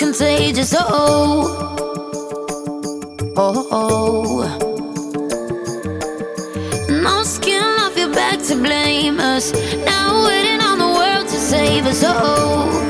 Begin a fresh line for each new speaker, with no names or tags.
contagious. Oh, oh, oh. No skin off your back to blame us. Now waiting on the world to save us. Oh.